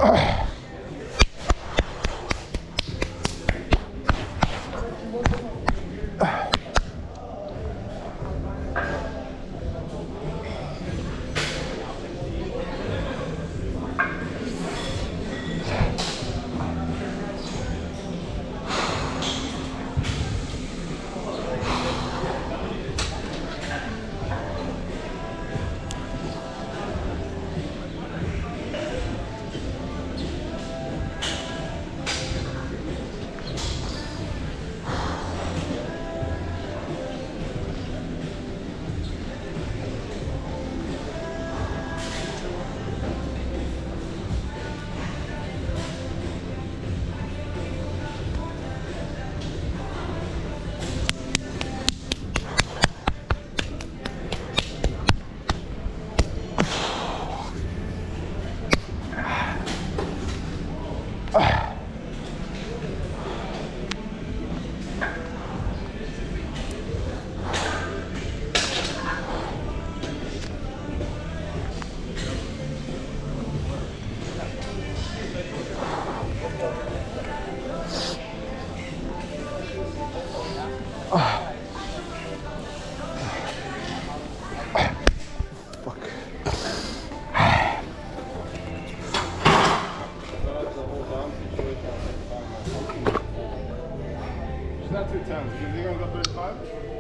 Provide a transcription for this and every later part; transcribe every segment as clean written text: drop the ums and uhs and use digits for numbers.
Not 210s. You think I'm going to 35?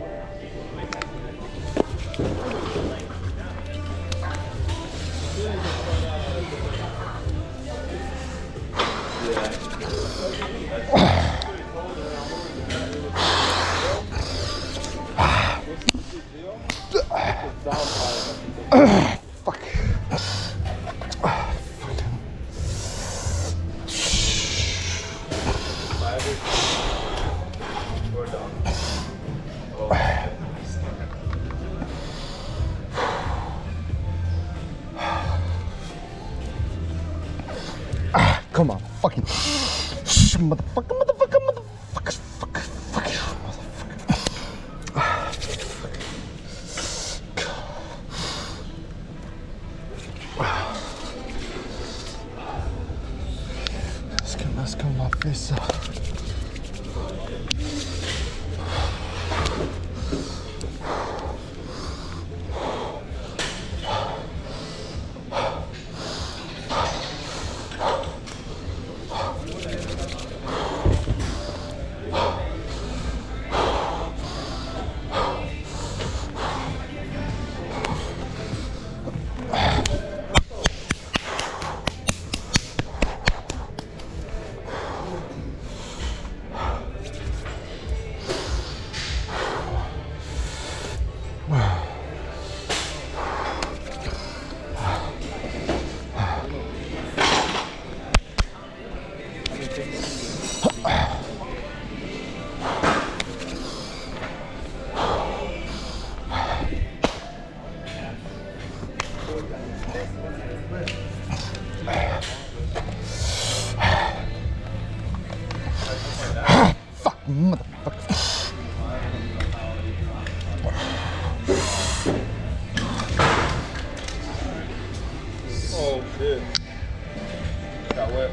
Fuck. Come on, fucking motherfucker, fuck, let's come off this. Fuck, motherfucker. Oh shit. Got wet.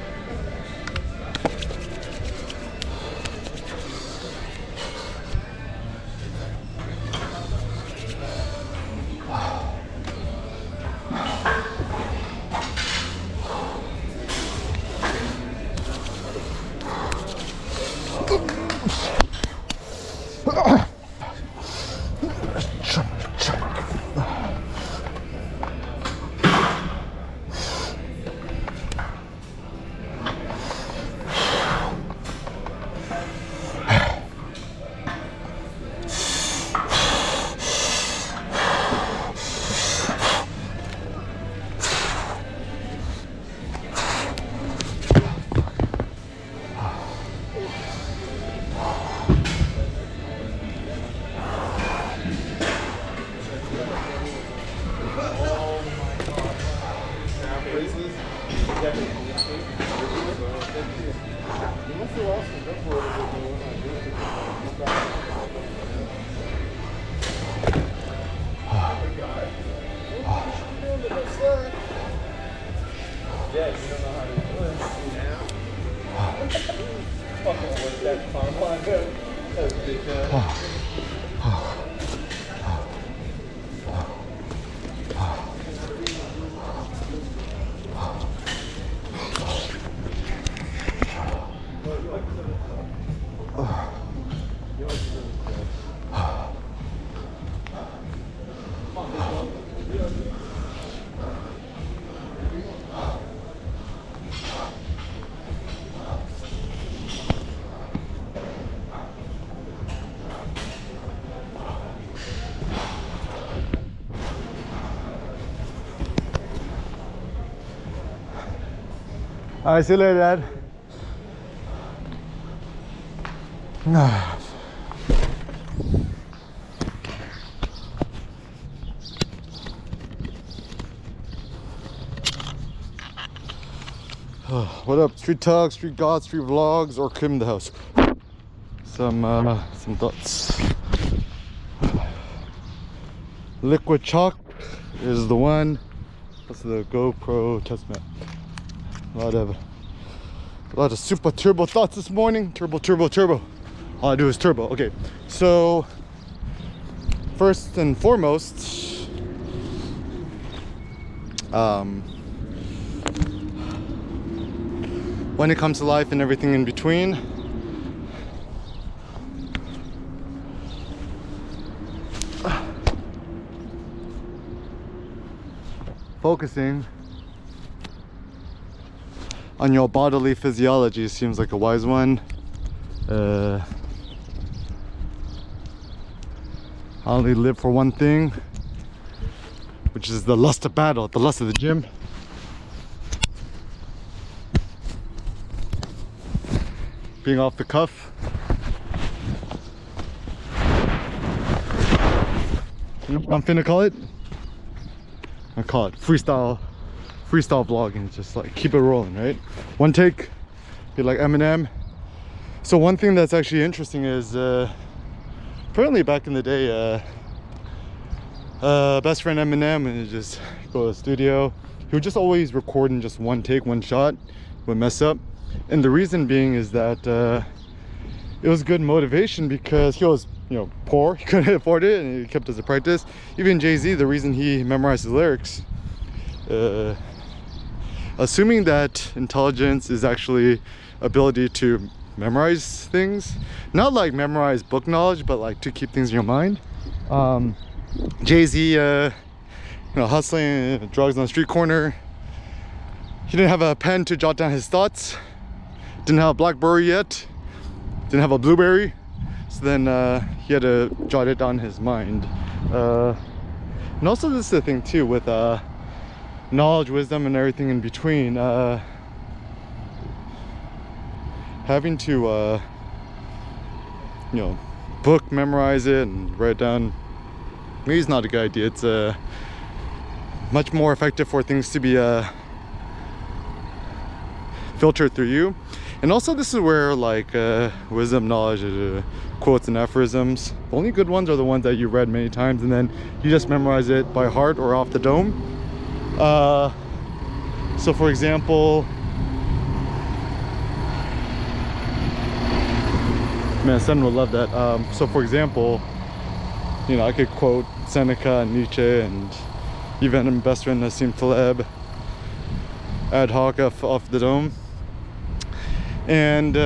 Yeah, you don't know how to do it. fucking with that timeline. That's big, All right, see you later, Dad. What up, street talk, street gods, street vlogs, or Kim the house? Some thoughts. Liquid chalk is the one. That's the GoPro Testament. A lot of super turbo thoughts this morning. Turbo. All I do is turbo. Okay, so first and foremost, when it comes to life and everything in between, focusing on your bodily physiology seems like a wise one. I only live for one thing, which is the lust of battle, the lust of the gym. Being off the cuff. You know what I'm finna call it? I call it freestyle vlogging. Just like keep it rolling, right? One take, be like Eminem. So one thing that's actually interesting is apparently back in the day, best friend Eminem would just go to the studio. He would just always record in just one take, one shot, would mess up. And the reason being is that it was good motivation because he was, you know, poor, he couldn't afford it, and he kept it as a practice. Even Jay-Z, the reason he memorized his lyrics, assuming that intelligence is actually ability to memorize things, not like memorize book knowledge, but like to keep things in your mind. Jay-Z, hustling drugs on the street corner, he didn't have a pen to jot down his thoughts, didn't have a BlackBerry yet, didn't have a Blueberry, so then he had to jot it down his mind. And also this is the thing too with knowledge, wisdom, and everything in between, having to book, memorize it, and write it down, maybe it's not a good idea. It's much more effective for things to be filtered through you. And also this is where like wisdom, knowledge, quotes and aphorisms, the only good ones are the ones that you read many times and then you just memorize it by heart or off the dome. So for example, man, Sen would love that. So for example, I could quote Seneca and Nietzsche and even best friend Nassim Taleb ad hoc off the dome. And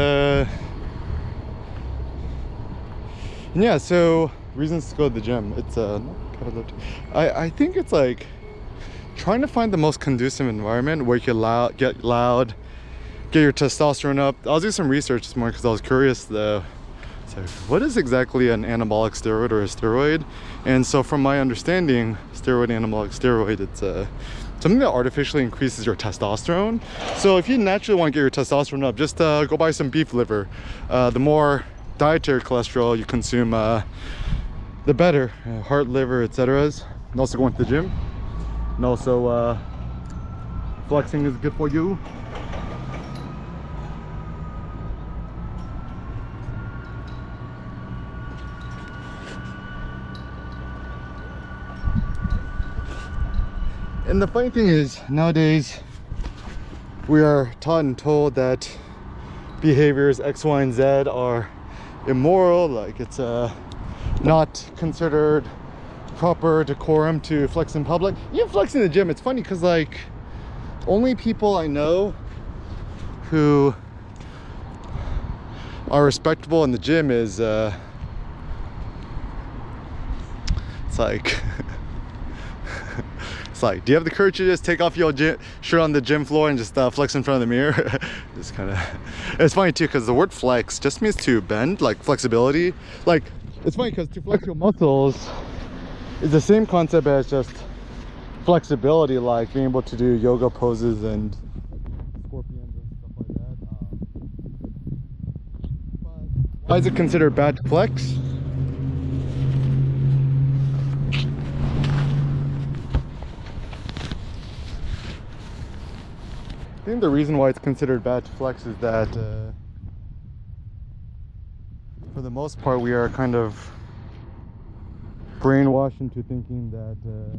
yeah, so reasons to go to the gym. It's I think it's like trying to find the most conducive environment where you can get loud, get your testosterone up. I was doing some research this morning because I was curious though. So what is exactly an anabolic steroid or a steroid? And so from my understanding, steroid, anabolic steroid, it's something that artificially increases your testosterone. So if you naturally want to get your testosterone up, just go buy some beef liver. The more dietary cholesterol you consume, the better. Heart, liver, etc. And also going to the gym. And also flexing is good for you. And the funny thing is, nowadays we are taught and told that behaviors X, Y, and Z are immoral, like it's not considered proper decorum to flex in public. Even flex in the gym, it's funny because like only people I know who are respectable in the gym is it's like it's like, do you have the courage to just take off your shirt on the gym floor and just flex in front of the mirror? It's kind of, it's funny too because the word flex just means to bend, like flexibility. Like it's funny because to flex your muscles is the same concept as just flexibility, like being able to do yoga poses and scorpions and stuff like that. But why is it considered bad to flex? I think the reason why it's considered bad to flex is that for the most part we are kind of brainwashed into thinking that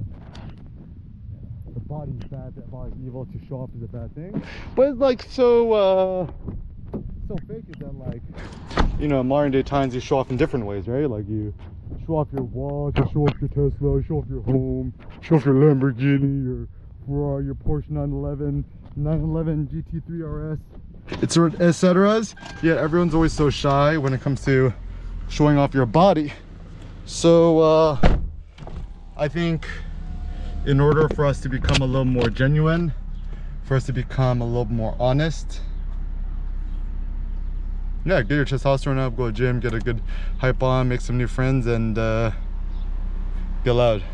the body's bad, the body's evil, to show off is a bad thing. But it's like so fake is that, like, you know, in modern day times you show off in different ways, right? Like you show off your watch, you show off your Tesla, you show off your home, show off your Lamborghini, your Ferrari, your Porsche 911 GT3 RS, etc. Yet everyone's always so shy when it comes to showing off your body. So I think in order for us to become a little more genuine, for us to become a little more honest, yeah, get your testosterone up, go to the gym, get a good hype on, make some new friends, and get loud.